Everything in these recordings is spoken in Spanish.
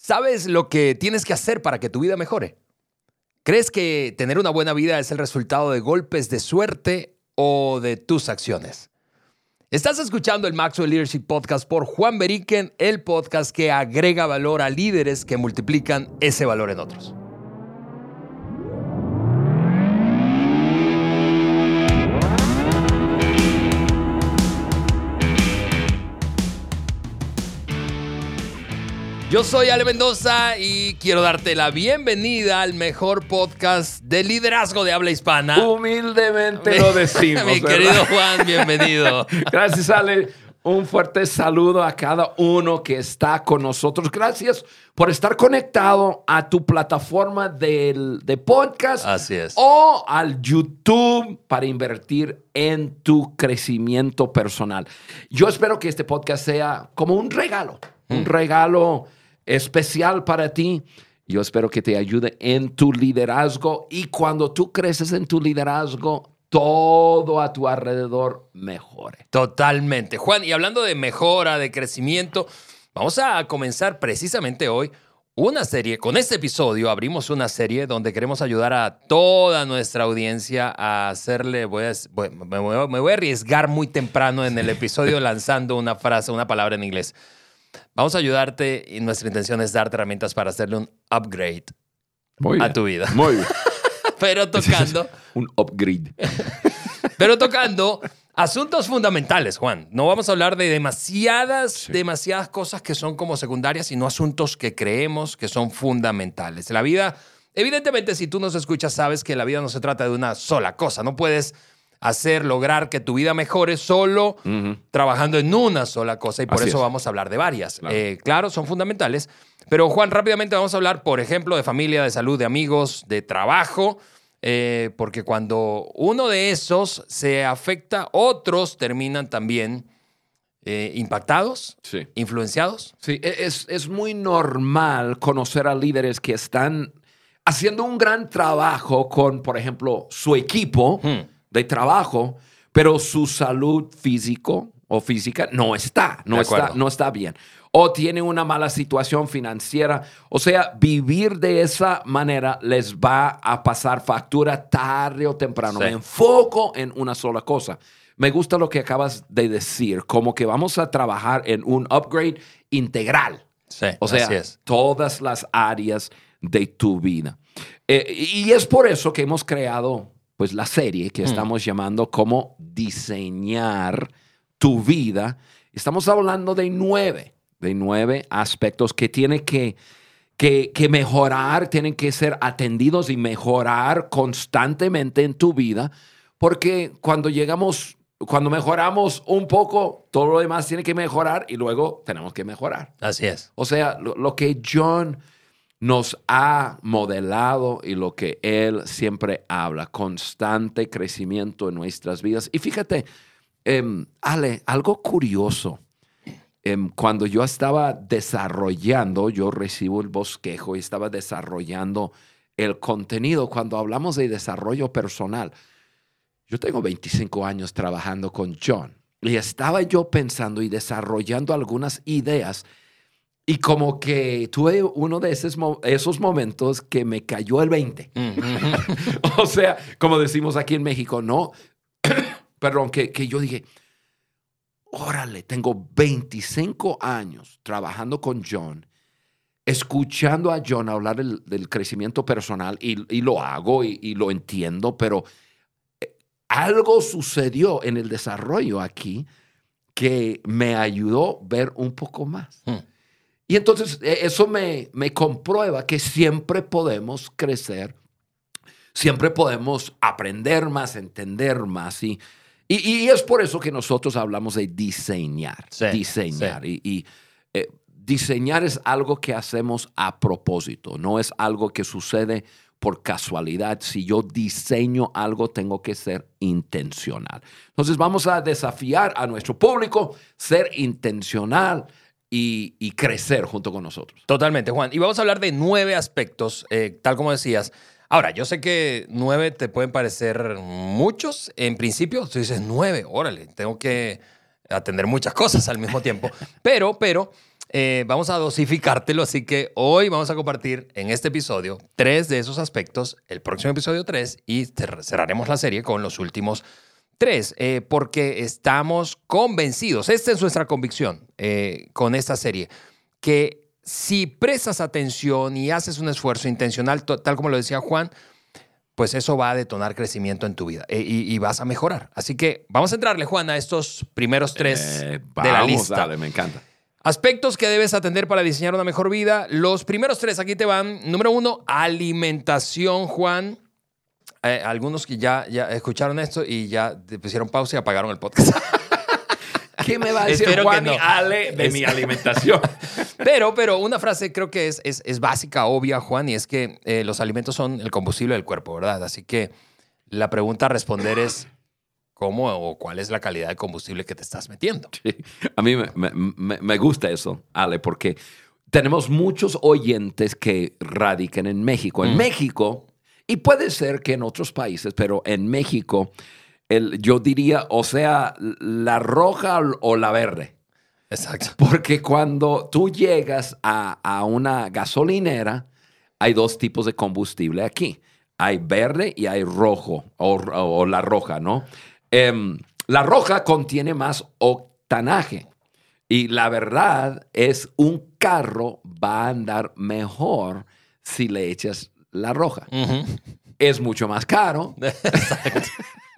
¿Sabes lo que tienes que hacer para que tu vida mejore? ¿Crees que tener una buena vida es el resultado de golpes de suerte o de tus acciones? Estás escuchando el Maxwell Leadership Podcast por Juan Beriken, el podcast que agrega valor a líderes que multiplican ese valor en otros. Yo soy Ale Mendoza y quiero darte la bienvenida al mejor podcast de liderazgo de habla hispana. Humildemente lo decimos. Mi querido Juan, bienvenido. Gracias, Ale. Un fuerte saludo a cada uno que está con nosotros. Gracias por estar conectado a tu plataforma de podcast. Así es. O al YouTube para invertir en tu crecimiento personal. Yo espero que este podcast sea como un regalo. Un regalo especial para ti. Yo espero que te ayude en tu liderazgo y cuando tú creces en tu liderazgo, todo a tu alrededor mejore. Totalmente. Juan, y hablando de mejora, de crecimiento, vamos a comenzar precisamente hoy una serie. Con este episodio abrimos una serie donde queremos ayudar a toda nuestra audiencia a hacerle... Me voy a arriesgar muy temprano en el episodio lanzando una frase, una palabra en inglés. Vamos a ayudarte y nuestra intención es darte herramientas para hacerle un upgrade a tu vida. Muy bien. Pero tocando... un upgrade. Pero tocando asuntos fundamentales, Juan. No vamos a hablar de demasiadas cosas que son como secundarias, sino asuntos que creemos que son fundamentales. La vida, evidentemente, si tú nos escuchas, sabes que la vida no se trata de una sola cosa. No puedes lograr que tu vida mejore solo trabajando en una sola cosa y por eso vamos a hablar de varias. Claro, son fundamentales, pero Juan, rápidamente vamos a hablar, por ejemplo, de familia, de salud, de amigos, de trabajo, porque cuando uno de esos se afecta, otros terminan también impactados, influenciados. Sí, es muy normal conocer a líderes que están haciendo un gran trabajo con, por ejemplo, su equipo de trabajo, pero su salud física no está bien. O tiene una mala situación financiera. O sea, vivir de esa manera les va a pasar factura tarde o temprano. Me enfoco en una sola cosa. Me gusta lo que acabas de decir, como que vamos a trabajar en un upgrade integral. O sea, todas las áreas de tu vida. Y es por eso que hemos creado pues la serie que estamos llamando Cómo diseñar tu vida. Estamos hablando de nueve aspectos que tienen que mejorar, tienen que ser atendidos y mejorar constantemente en tu vida, porque cuando mejoramos un poco, todo lo demás tiene que mejorar y luego tenemos que mejorar. Así es. O sea, lo que John nos ha modelado y lo que él siempre habla, constante crecimiento en nuestras vidas. Y fíjate, Ale, algo curioso. Cuando yo estaba yo recibo el bosquejo y estaba desarrollando el contenido. Cuando hablamos de desarrollo personal, yo tengo 25 años trabajando con John y estaba yo pensando y desarrollando algunas ideas. Y como que tuve uno de esos momentos que me cayó el 20. O sea, como decimos aquí en México, no. Perdón, que yo dije, órale, tengo 25 años trabajando con John, escuchando a John hablar del crecimiento personal y lo hago y lo entiendo, pero algo sucedió en el desarrollo aquí que me ayudó a ver un poco más. Y entonces eso me comprueba que siempre podemos crecer, siempre podemos aprender más, entender más. Y es por eso que nosotros hablamos de diseñar. Y diseñar es algo que hacemos a propósito, no es algo que sucede por casualidad. Si yo diseño algo, tengo que ser intencional. Entonces vamos a desafiar a nuestro público, ser intencional y crecer junto con nosotros. Totalmente, Juan. Y vamos a hablar de 9 aspectos, tal como decías. Ahora, yo sé que 9 te pueden parecer muchos. En principio, tú dices 9, órale, tengo que atender muchas cosas al mismo tiempo. Pero vamos a dosificártelo, así que hoy vamos a compartir en este episodio 3 de esos aspectos, el próximo episodio 3, y cerraremos la serie con los últimos 3, porque estamos convencidos, esta es nuestra convicción con esta serie, que si prestas atención y haces un esfuerzo intencional, tal como lo decía Juan, pues eso va a detonar crecimiento en tu vida y vas a mejorar. Así que vamos a entrarle, Juan, a estos primeros 3 de la lista. Dale, me encanta. Aspectos que debes atender para diseñar una mejor vida. Los primeros 3 aquí te van. Número 1, alimentación, Juan. Algunos que ya escucharon esto y ya pusieron pausa y apagaron el podcast. ¿Qué me va a decir Espero Juan que no. y Ale de mi alimentación? Pero una frase creo que es básica, obvia, Juan, y es que los alimentos son el combustible del cuerpo, ¿verdad? Así que la pregunta a responder es ¿cómo o cuál es la calidad de combustible que te estás metiendo? Sí, a mí me gusta eso, Ale, porque tenemos muchos oyentes que radican en México. En México, y puede ser que en otros países, pero en México, yo diría, o sea, la roja o la verde. Exacto. Porque cuando tú llegas a una gasolinera, hay 2 tipos de combustible aquí. Hay verde y hay rojo, o la roja, ¿no? La roja contiene más octanaje. Y la verdad es, un carro va a andar mejor si le echas la roja. Es mucho más caro. Exacto.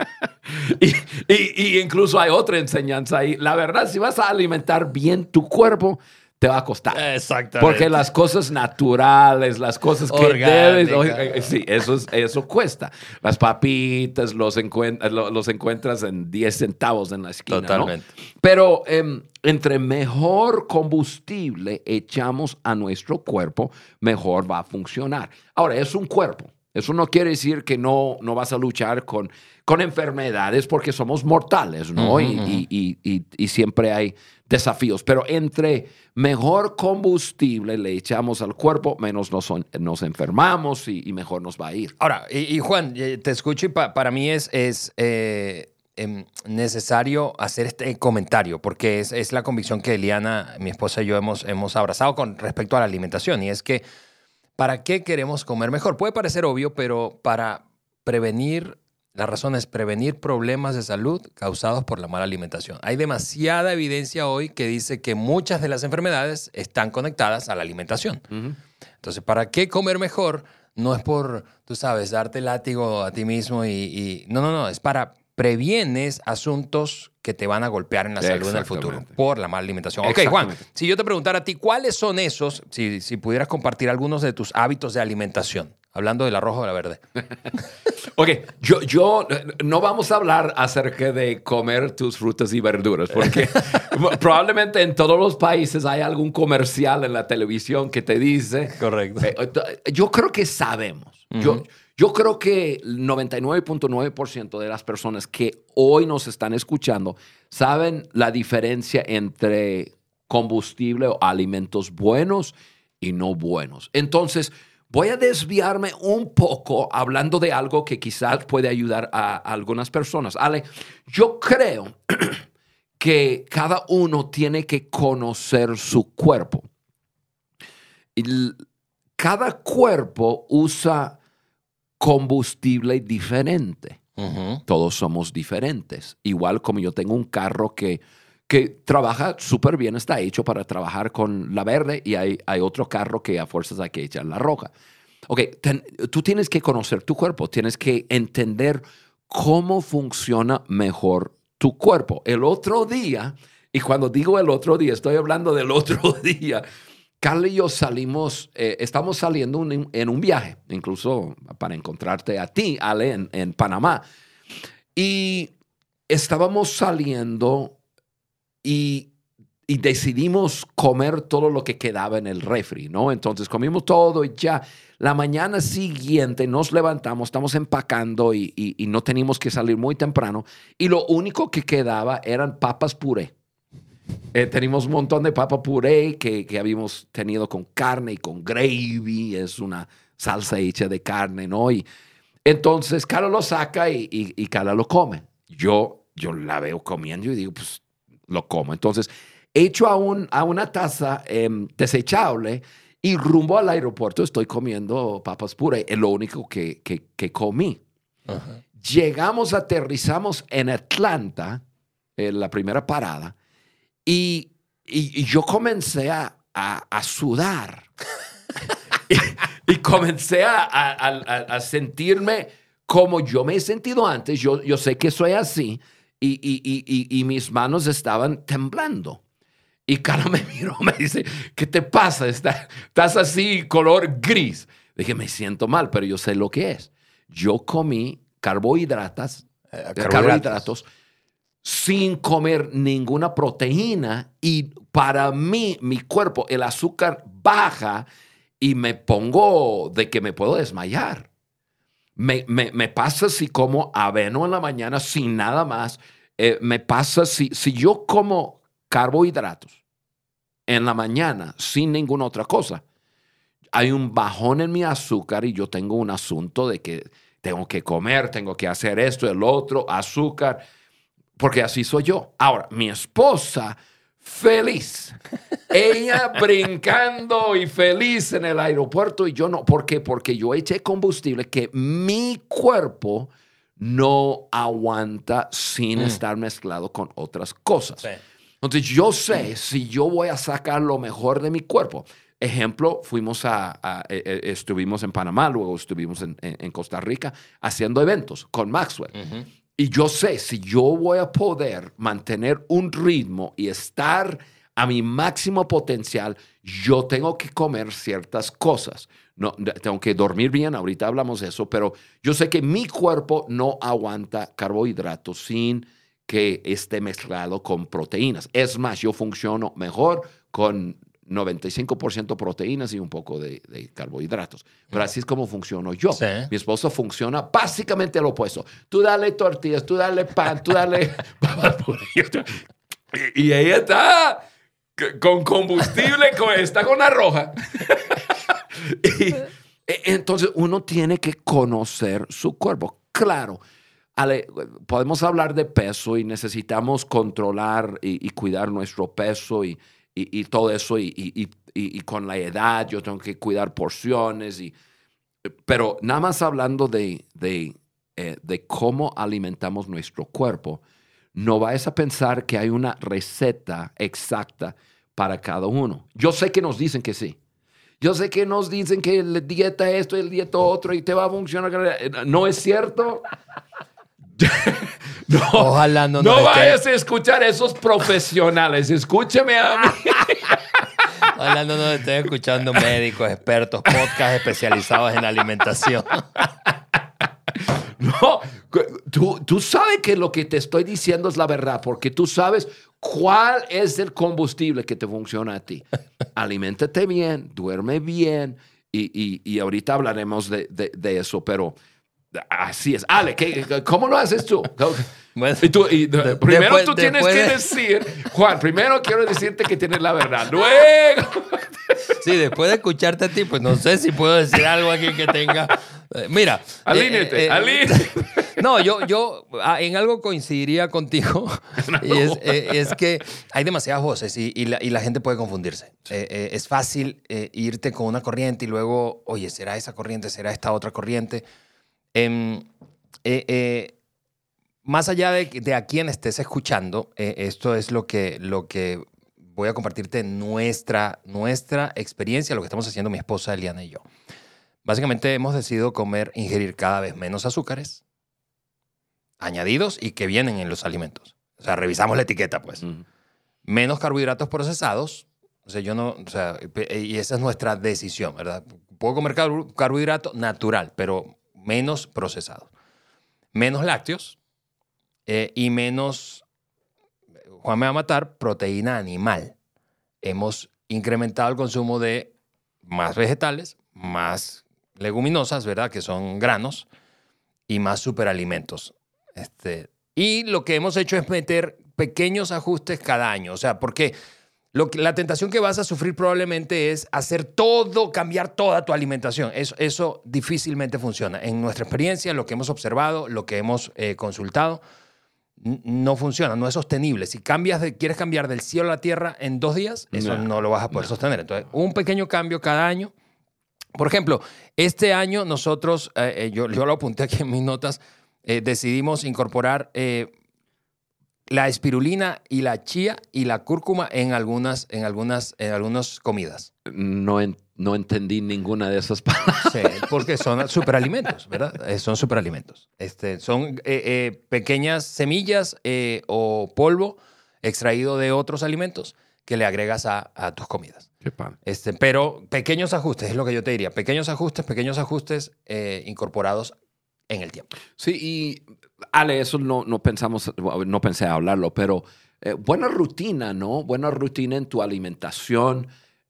y incluso hay otra enseñanza ahí. La verdad, si vas a alimentar bien tu cuerpo, te va a costar. Exactamente. Porque las cosas naturales, las cosas que debes... Sí, eso cuesta. Las papitas los encuentras en 10 centavos en la esquina. Totalmente. ¿No? Pero entre mejor combustible echamos a nuestro cuerpo, mejor va a funcionar. Ahora, es un cuerpo. Eso no quiere decir que no vas a luchar con enfermedades, porque somos mortales, ¿no? Y siempre hay desafíos. Pero entre mejor combustible le echamos al cuerpo, menos nos enfermamos y mejor nos va a ir. Ahora, y Juan, te escucho y para mí es necesario hacer este comentario, porque es la convicción que Eliana, mi esposa y yo hemos abrazado con respecto a la alimentación, y es que ¿para qué queremos comer mejor? Puede parecer obvio, pero para prevenir, la razón es prevenir problemas de salud causados por la mala alimentación. Hay demasiada evidencia hoy que dice que muchas de las enfermedades están conectadas a la alimentación. Entonces, ¿para qué comer mejor? No es por, tú sabes, darte látigo a ti mismo No, es para previenes asuntos que te van a golpear en la salud en el futuro por la mala alimentación. Ok, Juan, si yo te preguntara a ti, ¿cuáles son esos, si pudieras compartir algunos de tus hábitos de alimentación? Hablando de la roja o de la verde. Ok, yo no vamos a hablar acerca de comer tus frutas y verduras, porque probablemente en todos los países hay algún comercial en la televisión que te dice... Correcto. Yo creo que sabemos. Yo creo que el 99.9% de las personas que hoy nos están escuchando saben la diferencia entre combustible o alimentos buenos y no buenos. Entonces, voy a desviarme un poco hablando de algo que quizás puede ayudar a algunas personas. Ale, yo creo que cada uno tiene que conocer su cuerpo. Cada cuerpo usa combustible diferente. Todos somos diferentes. Igual como yo tengo un carro que trabaja súper bien, está hecho para trabajar con la verde, y hay otro carro que a fuerzas hay que echar la roja. Ok, tú tienes que conocer tu cuerpo, tienes que entender cómo funciona mejor tu cuerpo. El otro día, y cuando digo el otro día, estoy hablando del otro día, Carla y yo estamos saliendo en un viaje, incluso para encontrarte a ti, Ale, en Panamá. Y estábamos saliendo y decidimos comer todo lo que quedaba en el refri, ¿no? Entonces comimos todo y ya. La mañana siguiente nos levantamos, estamos empacando y no teníamos que salir muy temprano. Y lo único que quedaba eran papas puré. Tenemos un montón de papa puré que habíamos tenido con carne y con gravy. Es una salsa hecha de carne, ¿no? Y entonces Carla lo saca y Carla lo come. Yo la veo comiendo y digo, pues lo como. Entonces hecho a una taza desechable y rumbo al aeropuerto estoy comiendo papas puras. Es lo único que comí. Ajá. Llegamos, aterrizamos en Atlanta, en la primera parada, y yo comencé a sudar. y comencé a sentirme como yo me he sentido antes. Yo sé que soy así, y mis manos estaban temblando. Y Cara me miró, me dice, ¿qué te pasa? Estás así, color gris. Dije, me siento mal, pero yo sé lo que es. Yo comí carbohidratos sin comer ninguna proteína, y para mí, mi cuerpo, el azúcar baja y me pongo de que me puedo desmayar. Me pasa si como avena en la mañana sin nada más. Me pasa si yo como carbohidratos en la mañana sin ninguna otra cosa. Hay un bajón en mi azúcar y yo tengo un asunto de que tengo que comer, tengo que hacer esto, el otro, azúcar, porque así soy yo. Ahora, mi esposa, feliz. Ella brincando y feliz en el aeropuerto y yo no. ¿Por qué? Porque yo eché combustible que mi cuerpo no aguanta sin estar mezclado con otras cosas. Sí. Entonces, yo sé si yo voy a sacar lo mejor de mi cuerpo. Ejemplo, estuvimos en Panamá, luego estuvimos en Costa Rica haciendo eventos con Maxwell. Uh-huh. Y yo sé si yo voy a poder mantener un ritmo y estar a mi máximo potencial, yo tengo que comer ciertas cosas. No, tengo que dormir bien, ahorita hablamos de eso, pero yo sé que mi cuerpo no aguanta carbohidratos sin que esté mezclado con proteínas. Es más, yo funciono mejor con 95% proteínas y un poco de carbohidratos. Pero así es como funciono yo. Sí. Mi esposa funciona básicamente lo opuesto. Tú dale tortillas, tú dale pan, tú dale... y ella está con combustible, está con la roja. Y entonces uno tiene que conocer su cuerpo. Claro, Ale, podemos hablar de peso y necesitamos controlar y cuidar nuestro peso y todo eso, y con la edad yo tengo que cuidar porciones, pero nada más hablando de cómo alimentamos nuestro cuerpo, no vayas a pensar que hay una receta exacta para cada uno. Yo sé que nos dicen que sí. Yo sé que nos dicen que la dieta esto y el dieta otro y te va a funcionar. ¿No es cierto? No, ojalá no vayas a escuchar a esos profesionales. Escúchame a mí. Ojalá no nos estén escuchando médicos, expertos, podcasts especializados en alimentación. No, tú sabes que lo que te estoy diciendo es la verdad, porque tú sabes cuál es el combustible que te funciona a ti. Aliméntate bien, duerme bien, y ahorita hablaremos de eso, pero así es. Ale, ¿cómo lo haces tú? Bueno, primero tú tienes que decir, Juan, primero quiero decirte que tienes la verdad. Luego... Sí, después de escucharte a ti, pues no sé si puedo decir algo aquí que tenga... Mira. Alíñate. No, yo en algo coincidiría contigo. Y es que hay demasiadas voces y la gente puede confundirse. Es fácil irte con una corriente y luego, oye, ¿será esa corriente? ¿Será esta otra corriente? Más allá de a quién estés escuchando, esto es lo que voy a compartirte nuestra experiencia, lo que estamos haciendo mi esposa Eliana y yo. Básicamente hemos decidido ingerir cada vez menos azúcares añadidos y que vienen en los alimentos. O sea, revisamos la etiqueta, pues. Uh-huh. Menos carbohidratos procesados. O sea, y esa es nuestra decisión, ¿verdad? Puedo comer carbohidrato natural, pero menos procesado. Menos lácteos y menos, Juan me va a matar, proteína animal. Hemos incrementado el consumo de más vegetales, más leguminosas, ¿verdad? Que son granos, y más superalimentos. Y lo que hemos hecho es meter pequeños ajustes cada año. O sea, porque la tentación que vas a sufrir probablemente es hacer todo, cambiar toda tu alimentación. Eso difícilmente funciona. En nuestra experiencia, lo que hemos observado, lo que hemos consultado, no funciona, no es sostenible. Si quieres cambiar del cielo a la tierra en 2 días, eso no lo vas a poder sostener. Entonces, un pequeño cambio cada año. Por ejemplo, este año nosotros, yo lo apunté aquí en mis notas, decidimos incorporar la espirulina y la chía y la cúrcuma en algunas comidas. No entendí ninguna de esas palabras. Sí, porque son superalimentos, ¿verdad? Son superalimentos. Son pequeñas semillas o polvo extraído de otros alimentos que le agregas a tus comidas. Qué padre. Pero pequeños ajustes, es lo que yo te diría. Pequeños ajustes incorporados en el tiempo. Sí, y Ale, eso no pensé hablarlo, pero buena rutina, ¿no? Buena rutina en tu alimentación.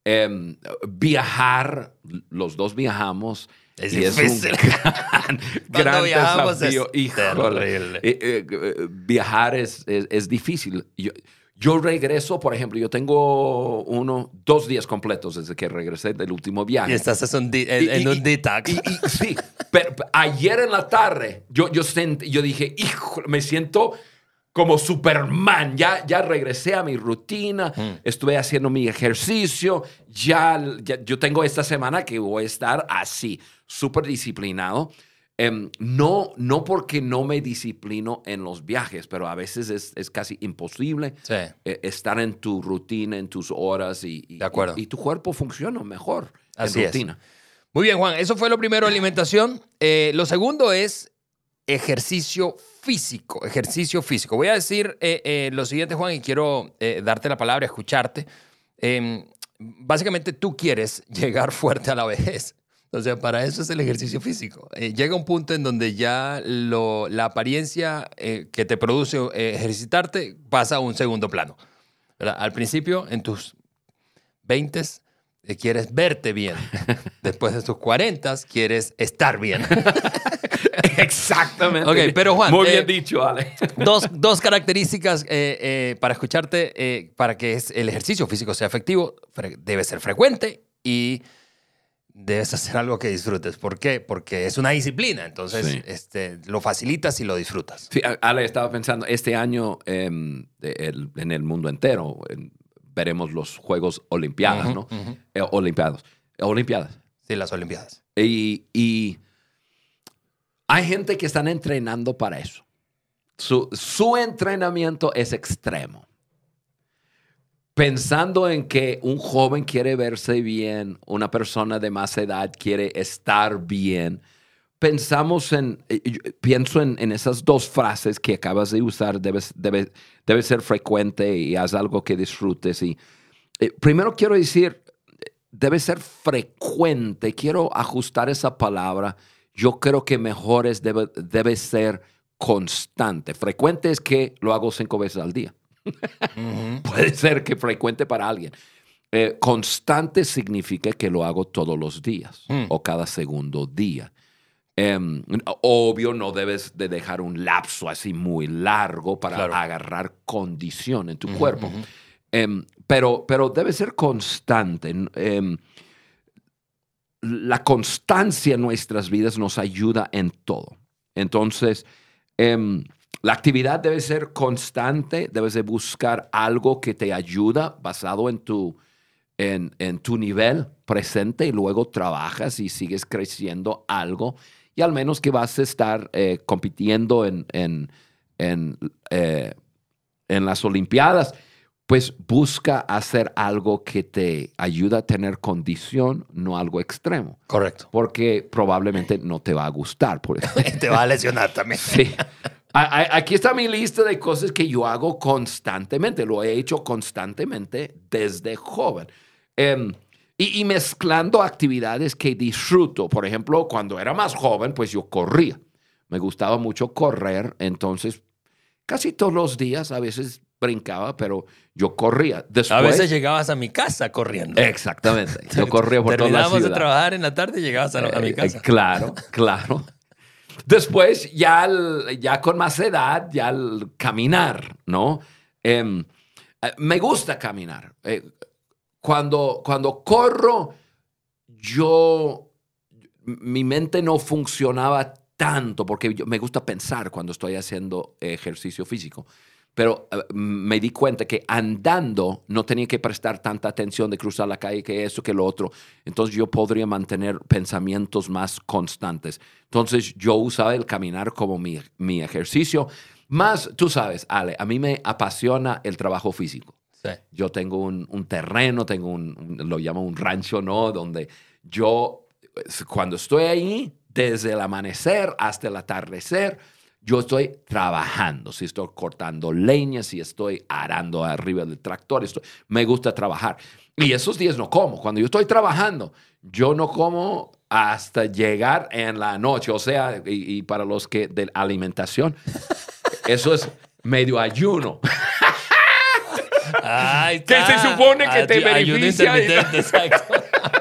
Viajar, los dos viajamos. Es y difícil. Es un gran desafío. Es terrible. Viajar es difícil. Yo regreso, por ejemplo, yo tengo 2 días completos desde que regresé del último viaje. Y estás en un detox. Sí, pero ayer en la tarde yo dije, hijo, me siento como Superman. Ya regresé a mi rutina, estuve haciendo mi ejercicio. Ya yo tengo esta semana que voy a estar así, súper disciplinado. No porque no me disciplino en los viajes, pero a veces es casi imposible estar en tu rutina, en tus horas De acuerdo. y tu cuerpo funciona mejor Así en rutina. Muy bien, Juan. Eso fue lo primero, alimentación. Lo segundo es ejercicio físico. Ejercicio físico. Voy a decir lo siguiente, Juan, y quiero darte la palabra, escucharte. Básicamente, tú quieres llegar fuerte a la vejez. O sea, para eso es el ejercicio físico. Llega un punto en donde ya la apariencia que te produce ejercitarte pasa a un segundo plano, ¿verdad? Al principio, en tus 20s, quieres verte bien. Después de tus 40s, quieres estar bien. Exactamente. Ok, pero Juan... Muy bien dicho, Ale. Dos características para escucharte, para que el ejercicio físico sea efectivo. Debe ser frecuente y debes hacer algo que disfrutes. ¿Por qué? Porque es una disciplina. Entonces, lo facilitas y lo disfrutas. Sí, Ale, estaba pensando, este año en el mundo entero veremos los Juegos Olimpiadas, ¿no? Olimpiadas. Sí, las Olimpiadas. Y hay gente que están entrenando para eso. Su entrenamiento es extremo. Pensando en que un joven quiere verse bien, una persona de más edad quiere estar bien, pienso en esas 2 frases que acabas de usar, debe ser frecuente y haz algo que disfrutes. Y primero quiero decir, debe ser frecuente, quiero ajustar esa palabra. Yo creo que mejor debe ser constante. Frecuente es que lo hago 5 veces al día. Puede ser que frecuente para alguien. Constante significa que lo hago todos los días o cada segundo día. Obvio, no debes de dejar un lapso así muy largo para agarrar condición en tu cuerpo. Pero debe ser constante. La constancia en nuestras vidas nos ayuda en todo. Entonces, la actividad debe ser constante, debes de buscar algo que te ayuda basado en tu nivel presente y luego trabajas y sigues creciendo algo y al menos que vas a estar compitiendo en las Olimpiadas, pues busca hacer algo que te ayuda a tener condición, no algo extremo. Correcto. Porque probablemente no te va a gustar. Por eso. Te va a lesionar también. Sí. Aquí está mi lista de cosas que yo hago constantemente. Lo he hecho constantemente desde joven. Y mezclando actividades que disfruto. Por ejemplo, cuando era más joven, pues yo corría. Me gustaba mucho correr. Entonces, casi todos los días, a veces brincaba, pero yo corría. Después, a veces llegabas a mi casa corriendo. Exactamente. Yo corría por toda la ciudad. Terminábamos de trabajar en la tarde y llegabas a mi casa. Claro. Después, ya con más edad, ya el caminar, ¿no? Me gusta caminar. Cuando corro, mi mente no funcionaba tanto, porque me gusta pensar cuando estoy haciendo ejercicio físico. Pero me di cuenta que andando no tenía que prestar tanta atención de cruzar la calle, que eso, que lo otro. Entonces yo podría mantener pensamientos más constantes. Entonces yo usaba el caminar como mi ejercicio. Más, tú sabes, Ale, a mí me apasiona el trabajo físico. Sí. Yo tengo un terreno, lo llamo un rancho, ¿no? Donde yo, cuando estoy ahí, desde el amanecer hasta el atardecer, yo estoy trabajando. Si estoy cortando leña, si estoy arando arriba del tractor, me gusta trabajar. Y esos días no como. Cuando yo estoy trabajando, yo no como hasta llegar en la noche. O sea, y para los que de alimentación, eso es medio ayuno. Ay, que se supone que te beneficia. Exacto.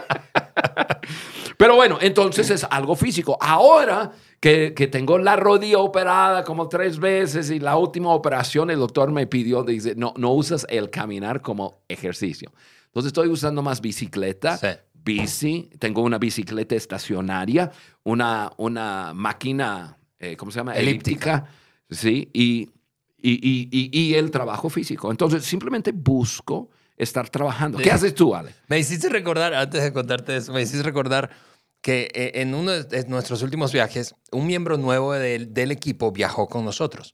Pero bueno, entonces es algo físico. Ahora que tengo la rodilla operada como 3 veces y la última operación el doctor me pidió, dice, no usas el caminar como ejercicio. Entonces estoy usando más bicicleta, Sí. bici. Tengo una bicicleta estacionaria, una máquina, ¿cómo se llama? Elíptica. Sí, y el trabajo físico. Entonces simplemente busco estar trabajando. ¿Qué haces tú, Ale? Me hiciste recordar, antes de contarte eso, me hiciste recordar que en uno de nuestros últimos viajes, un miembro nuevo del equipo viajó con nosotros.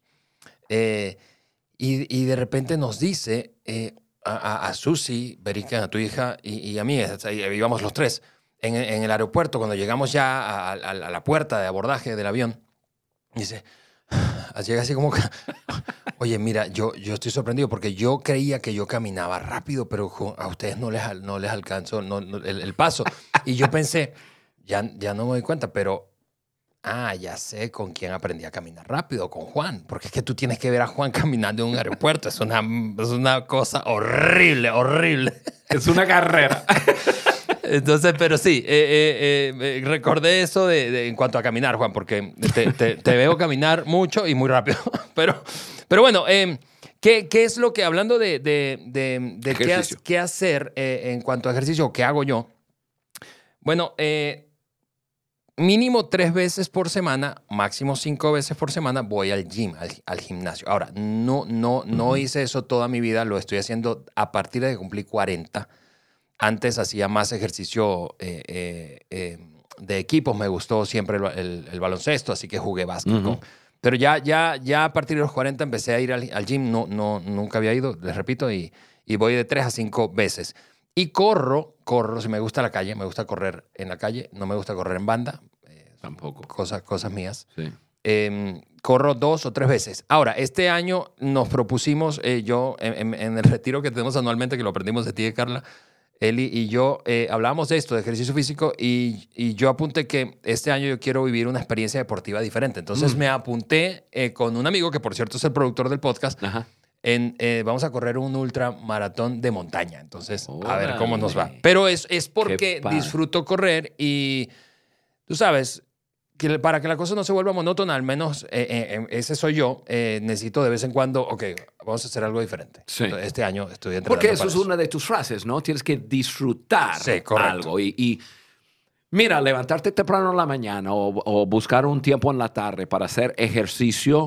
Y de repente nos dice a Susi, Berica, a tu hija y a mí, íbamos los 3, en el aeropuerto, cuando llegamos ya a la puerta de abordaje del avión, dice, llega así como que, oye, mira, yo estoy sorprendido porque yo creía que yo caminaba rápido, pero a ustedes no les alcanzó el paso. Y yo pensé, ya no me doy cuenta, pero ya sé con quién aprendí a caminar rápido, con Juan, porque es que tú tienes que ver a Juan caminando en un aeropuerto, es una cosa horrible, horrible. Es una carrera. Entonces, pero sí, recordé eso en cuanto a caminar, Juan, porque te veo caminar mucho y muy rápido. Pero bueno, ¿qué es lo que, hablando de qué hacer en cuanto a ejercicio, qué hago yo? Bueno, mínimo 3 veces por semana, máximo 5 veces por semana voy al gym, al gimnasio. Ahora, no hice eso toda mi vida, lo estoy haciendo a partir de que cumplí 40. Antes hacía más ejercicio de equipos, me gustó siempre el baloncesto, así que jugué básquet. Pero ya a partir de los 40 empecé a ir al gym, nunca había ido, les repito, y voy de 3 a 5 veces. Y corro, si me gusta la calle, me gusta correr en la calle, no me gusta correr en banda. Tampoco. Cosas mías. Sí. Corro 2 o 3 veces. Ahora, este año nos propusimos, yo en el retiro que tenemos anualmente, que lo aprendimos de ti y de Carla, Eli y yo hablábamos de esto, de ejercicio físico, y yo apunté que este año yo quiero vivir una experiencia deportiva diferente. Entonces me apunté con un amigo, que por cierto es el productor del podcast, Ajá. vamos a correr un ultramaratón de montaña. Entonces, a ver cómo nos va. Pero es porque disfruto correr y tú sabes que para que la cosa no se vuelva monótona, al menos ese soy yo, necesito de vez en cuando, ok, vamos a hacer algo diferente. Sí. Entonces, este año estoy entrenando. Porque eso es una de tus frases, ¿no? Tienes que disfrutar algo. Y mira, levantarte temprano en la mañana o buscar un tiempo en la tarde para hacer ejercicio,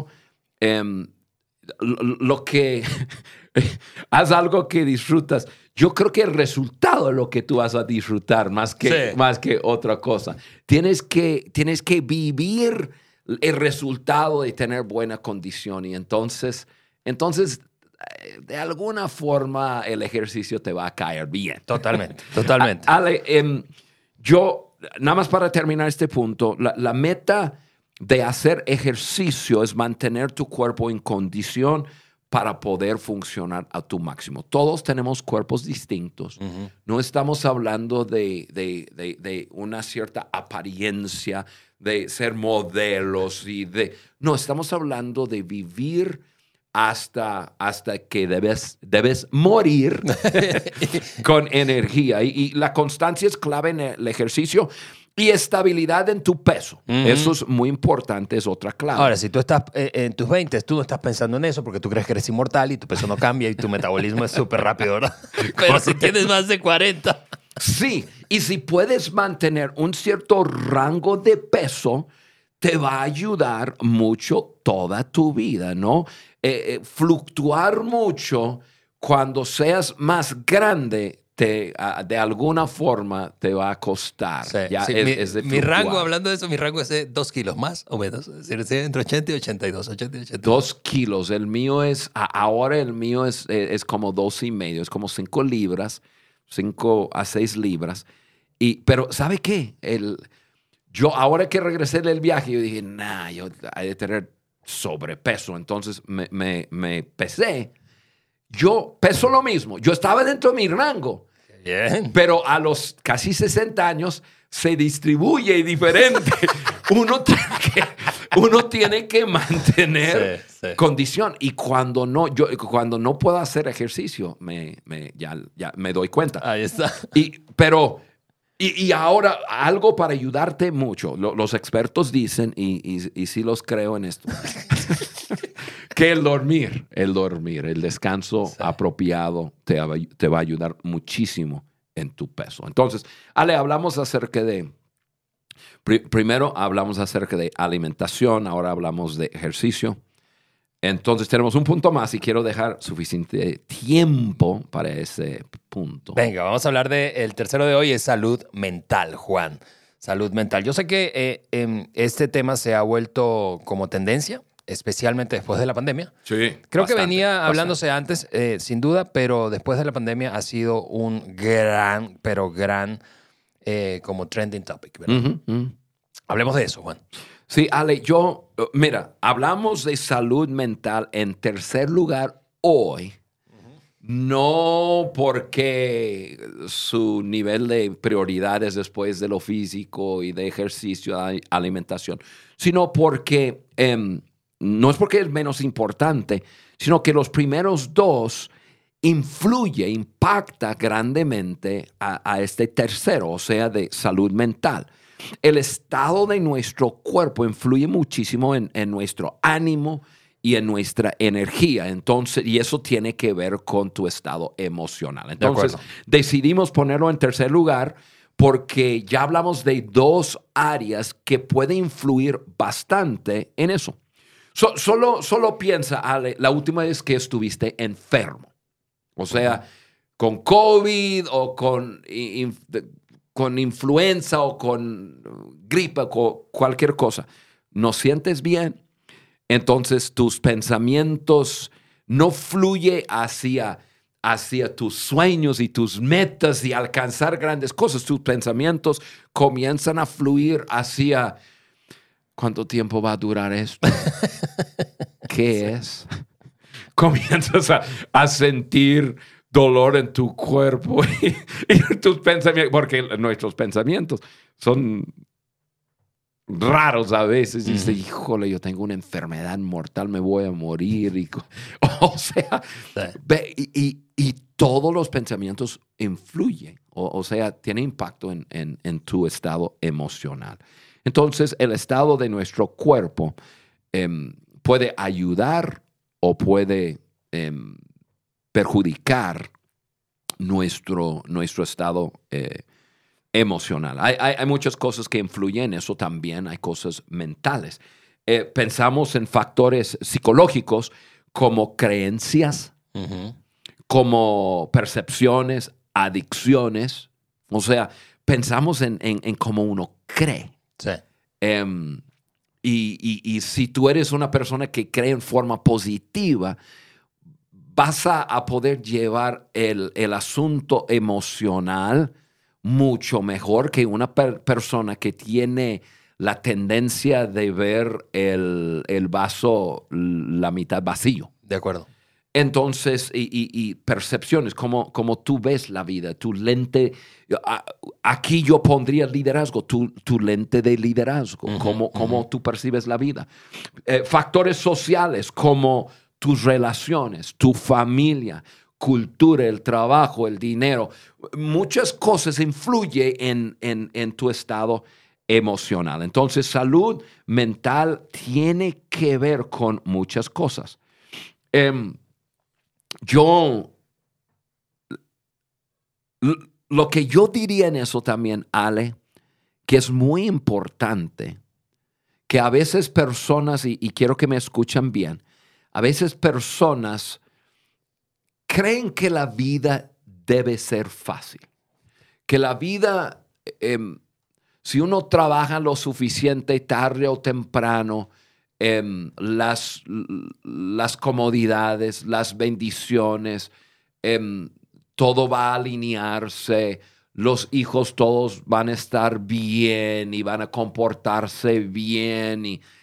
lo que haz algo que disfrutas. Yo creo que el resultado es lo que tú vas a disfrutar más que otra cosa. Tienes que vivir el resultado de tener buena condición y entonces de alguna forma el ejercicio te va a caer bien. Totalmente. Ale, yo, nada más para terminar este punto, la meta de hacer ejercicio es mantener tu cuerpo en condición para poder funcionar a tu máximo. Todos tenemos cuerpos distintos. Uh-huh. No estamos hablando de una cierta apariencia, de ser modelos no, estamos hablando de vivir hasta que debes morir con energía. Y la constancia es clave en el ejercicio. Y estabilidad en tu peso. Uh-huh. Eso es muy importante, es otra clave. Ahora, si tú estás en tus 20, tú no estás pensando en eso porque tú crees que eres inmortal y tu peso no cambia y tu metabolismo es súper rápido, ¿verdad? Pero si tienes más de 40... Sí, y si puedes mantener un cierto rango de peso, te va a ayudar mucho toda tu vida, ¿no? Fluctuar mucho cuando seas más grande, de alguna forma te va a costar. Sí, Ya sí, es de mi rango, fluctuar. hablando de eso, mi rango es de 2 kilos más o menos. Es decir, entre 80 y 82, 80 y 82. 2 kilos. El mío ahora el mío es como 2.5, es como 5 libras, 5 a 6 libras. Pero ¿sabe qué? Yo ahora que regresé del viaje, yo dije, yo hay de tener sobrepeso. Entonces me pesé. Yo peso lo mismo. Yo estaba dentro de mi rango. Bien. Pero a los casi 60 años se distribuye diferente. Uno tiene que mantener condición. Y cuando no puedo hacer ejercicio, ya me doy cuenta. Ahí está. Y ahora, algo para ayudarte mucho. Los expertos dicen, y sí los creo en esto, que el dormir, el descanso apropiado te va a ayudar muchísimo en tu peso. Entonces, Ale, hablamos acerca de, primero hablamos acerca de alimentación, ahora hablamos de ejercicio. Entonces tenemos un punto más y quiero dejar suficiente tiempo para ese punto. Venga, vamos a hablar del tercero de hoy, es salud mental, Juan. Salud mental. Yo sé que este tema se ha vuelto como tendencia, especialmente después de la pandemia. Sí. Creo que venía hablándose antes, sin duda, pero después de la pandemia ha sido un gran como trending topic, ¿verdad? Hablemos de eso, Juan. Sí, Ale, mira, hablamos de salud mental en tercer lugar hoy, no porque su nivel de prioridades después de lo físico y de ejercicio, alimentación, sino porque, no es porque es menos importante, sino que los primeros dos impacta grandemente a este tercero, o sea, de salud mental. El estado de nuestro cuerpo influye muchísimo en nuestro ánimo y en nuestra energía. Entonces, y eso tiene que ver con tu estado emocional. Entonces, decidimos ponerlo en tercer lugar porque ya hablamos de dos áreas que pueden influir bastante en eso. Solo piensa, Ale, la última vez que estuviste enfermo. O sea, con COVID o con influenza o con gripe o cualquier cosa, no sientes bien, entonces tus pensamientos no fluyen hacia tus sueños y tus metas y alcanzar grandes cosas. Tus pensamientos comienzan a fluir hacia ¿cuánto tiempo va a durar esto? ¿Qué es? Comienzas a sentir dolor en tu cuerpo y tus pensamientos, porque nuestros pensamientos son raros a veces. Dice, híjole, yo tengo una enfermedad mortal, me voy a morir. O sea, y todos los pensamientos influyen, o sea, tiene impacto en tu estado emocional. Entonces, el estado de nuestro cuerpo puede ayudar o puede perjudicar nuestro estado emocional. Hay muchas cosas que influyen en eso también, hay cosas mentales. Pensamos en factores psicológicos como creencias, como percepciones, adicciones. O sea, pensamos en cómo uno cree. Sí. Y si tú eres una persona que cree en forma positiva, vas a poder llevar el asunto emocional mucho mejor que una persona que tiene la tendencia de ver el vaso la mitad vacío. De acuerdo. Entonces, y percepciones, como tú ves la vida, tu lente, aquí yo pondría liderazgo, tu lente de liderazgo, cómo tú percibes la vida. Factores sociales como tus relaciones, tu familia, cultura, el trabajo, el dinero. Muchas cosas influyen en tu estado emocional. Entonces, salud mental tiene que ver con muchas cosas. Lo que yo diría en eso también, Ale, que es muy importante que a veces personas, y quiero que me escuchen bien, a veces personas creen que la vida debe ser fácil, que la vida, si uno trabaja lo suficiente tarde o temprano, las comodidades, las bendiciones, todo va a alinearse, los hijos todos van a estar bien y van a comportarse bien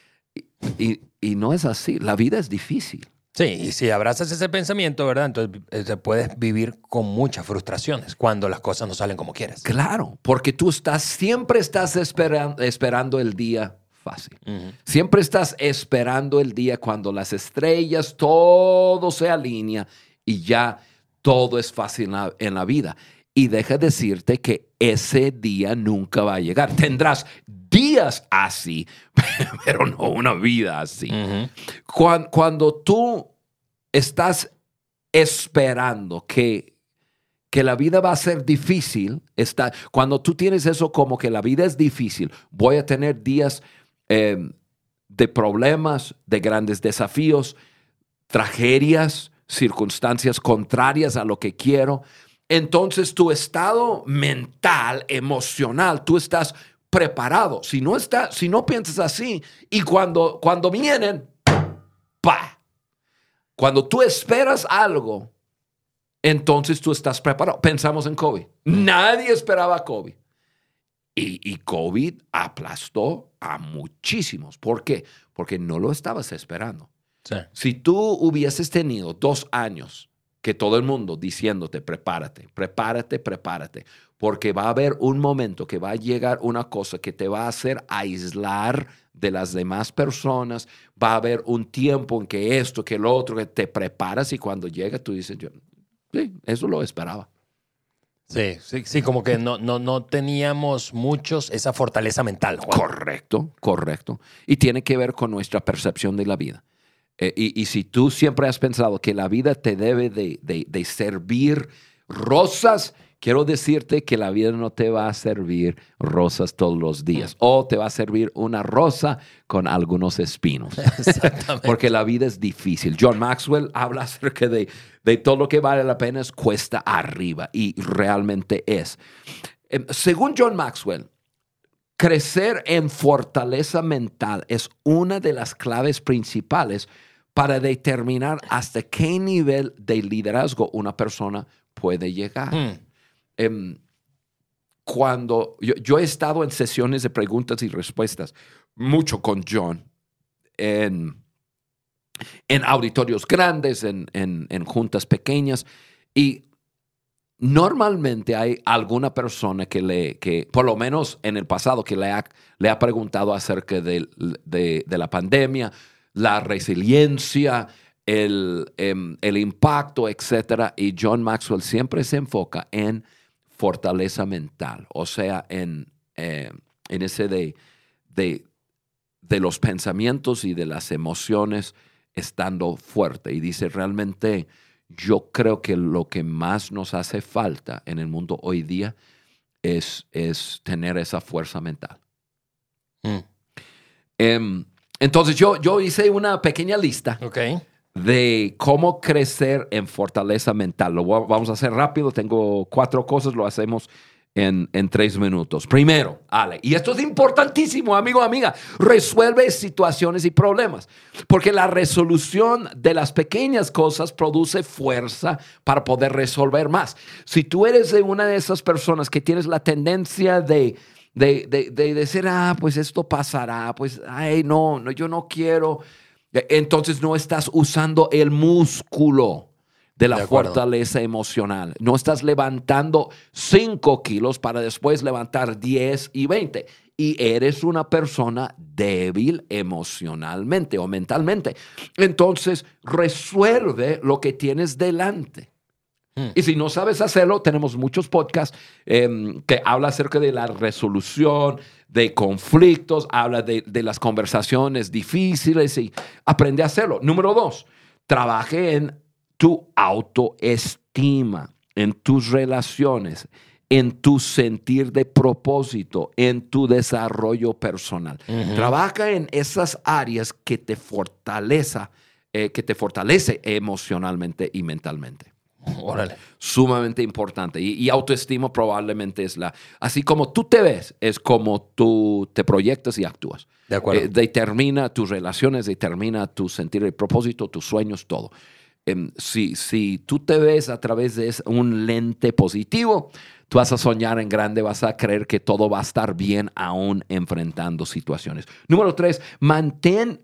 y no es así. La vida es difícil. Sí, y si abrazas ese pensamiento, ¿verdad? Entonces puedes vivir con muchas frustraciones cuando las cosas no salen como quieres. Claro, porque tú siempre estás esperando el día fácil. Ujú. Siempre estás esperando el día cuando las estrellas, todo se alinea y ya todo es fácil en la vida. Y deja decirte que ese día nunca va a llegar. Tendrás días así, pero no una vida así. Ujú. Cuando tú estás esperando que la vida va a ser difícil, cuando tú tienes eso como que la vida es difícil, voy a tener días de problemas, de grandes desafíos, tragedias, circunstancias contrarias a lo que quiero. Entonces tu estado mental, emocional, tú estás preparado. Si no piensas así, y cuando vienen, ¡pa! Cuando tú esperas algo, entonces tú estás preparado. Pensamos en COVID. Nadie esperaba COVID. Y COVID aplastó a muchísimos. ¿Por qué? Porque no lo estabas esperando. Sí. Si tú hubieses tenido 2 años que todo el mundo diciéndote, prepárate, prepárate, prepárate, porque va a haber un momento que va a llegar una cosa que te va a hacer aislar de las demás personas, va a haber un tiempo en que esto, que lo otro, que te preparas y cuando llega tú dices, sí, eso lo esperaba. Sí, como que no teníamos muchos esa fortaleza mental, Juan. Correcto. Y tiene que ver con nuestra percepción de la vida. Y si tú siempre has pensado que la vida te debe de servir rosas, quiero decirte que la vida no te va a servir rosas todos los días. O te va a servir una rosa con algunos espinos. Exactamente. Porque la vida es difícil. John Maxwell habla acerca de todo lo que vale la pena es cuesta arriba. Y realmente es. Según John Maxwell, crecer en fortaleza mental es una de las claves principales para determinar hasta qué nivel de liderazgo una persona puede llegar. Cuando yo he estado en sesiones de preguntas y respuestas, mucho con John, en auditorios grandes, en juntas pequeñas, y normalmente hay alguna persona que por lo menos en el pasado, que le ha preguntado acerca de la pandemia, la resiliencia, el impacto, etcétera. Y John Maxwell siempre se enfoca en fortaleza mental, o sea, en ese de los pensamientos y de las emociones estando fuerte. Y dice, realmente yo creo que lo que más nos hace falta en el mundo hoy día es tener esa fuerza mental. Entonces yo hice una pequeña lista de cómo crecer en fortaleza mental. Vamos a hacer rápido. Tengo 4 cosas, lo hacemos en 3 minutos. Primero, Ale, y esto es importantísimo, amigo, amiga, resuelve situaciones y problemas, porque la resolución de las pequeñas cosas produce fuerza para poder resolver más. Si tú eres de una de esas personas que tienes la tendencia de decir, pues esto pasará, pues, no, yo no quiero, entonces no estás usando el músculo de la fortaleza emocional. No estás levantando 5 kilos para después levantar 10 y 20. Y eres una persona débil emocionalmente o mentalmente. Entonces, resuelve lo que tienes delante. Y si no sabes hacerlo, tenemos muchos podcasts que hablan acerca de la resolución de conflictos, habla de las conversaciones difíciles y aprende a hacerlo. Número 2, trabaje en tu autoestima, en tus relaciones, en tu sentir de propósito, en tu desarrollo personal. Trabaja en esas áreas que te fortalece emocionalmente y mentalmente. Órale. Sumamente importante. Y autoestima probablemente es así como tú te ves, es como tú te proyectas y actúas. De acuerdo. Determina tus relaciones, determina tu sentir de propósito, tus sueños, todo. Si tú te ves a través de un lente positivo, tú vas a soñar en grande, vas a creer que todo va a estar bien aún enfrentando situaciones. Número 3, mantén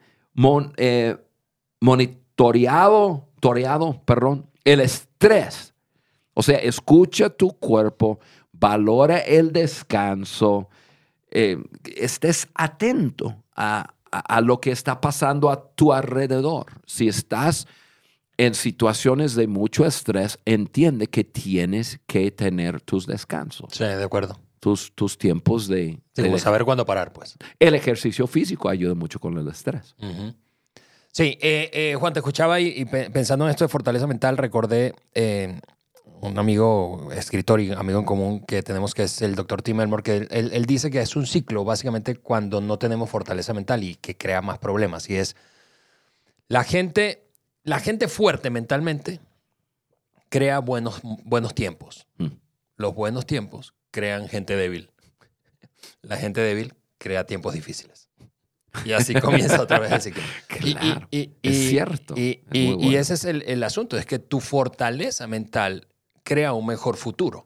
monitoreado el estrés. O sea, escucha tu cuerpo, valora el descanso, estés atento a lo que está pasando a tu alrededor. Si estás en situaciones de mucho estrés, entiende que tienes que tener tus descansos. Sí, de acuerdo. Tus tiempos Sí, como saber cuándo parar, pues. El ejercicio físico ayuda mucho con el estrés. Sí, Juan, te escuchaba y pensando en esto de fortaleza mental, recordé un amigo, escritor y amigo en común que tenemos, que es el doctor Tim Elmore, que él dice que es un ciclo, básicamente, cuando no tenemos fortaleza mental y que crea más problemas. Y es la gente fuerte mentalmente crea buenos tiempos. Los buenos tiempos crean gente débil. La gente débil crea tiempos difíciles. Y así comienza otra vez el ciclo. Claro, es cierto. Y ese es el asunto, es que tu fortaleza mental crea un mejor futuro.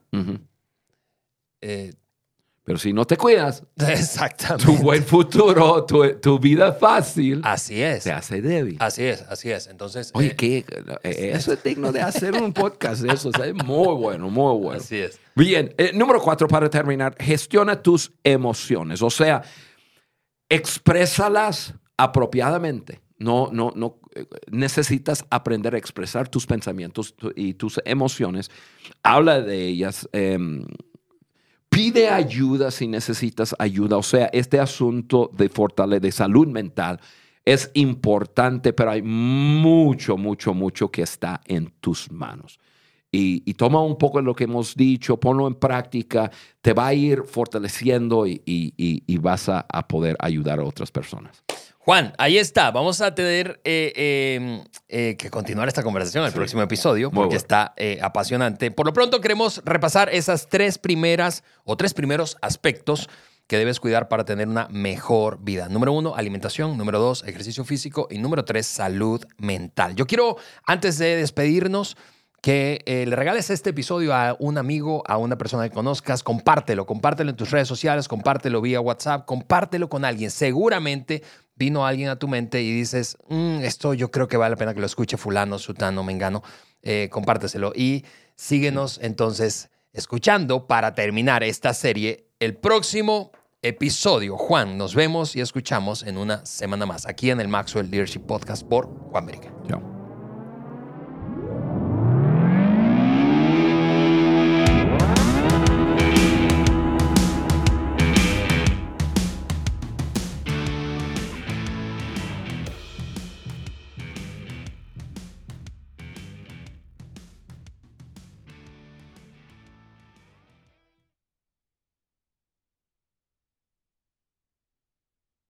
Pero si no te cuidas, exactamente, tu buen futuro, tu vida fácil, así es, te hace débil. Así es. Entonces, oye, eso es digno de hacer un podcast de eso. Es muy bueno, muy bueno. Así es. Bien, número 4 para terminar, gestiona tus emociones. O sea, exprésalas apropiadamente. No necesitas aprender a expresar tus pensamientos y tus emociones. Habla de ellas. Pide ayuda si necesitas ayuda. O sea, este asunto de salud mental es importante, pero hay mucho que está en tus manos. Y toma un poco de lo que hemos dicho, ponlo en práctica, te va a ir fortaleciendo y vas a poder ayudar a otras personas. Juan, ahí está. Vamos a tener que continuar esta conversación en el próximo episodio porque está apasionante. Por lo pronto queremos repasar esas tres primeros aspectos que debes cuidar para tener una mejor vida. Número 1, alimentación. Número 2, ejercicio físico. Y número 3, salud mental. Yo quiero, antes de despedirnos, que le regales este episodio a un amigo, a una persona que conozcas. Compártelo en tus redes sociales, compártelo vía WhatsApp, compártelo con alguien. Seguramente vino alguien a tu mente y dices, esto yo creo que vale la pena que lo escuche fulano, sutano, mengano. Compárteselo y síguenos entonces escuchando para terminar esta serie el próximo episodio. Juan, nos vemos y escuchamos en una semana más aquí en el Maxwell Leadership Podcast por Juan Berica. Chao.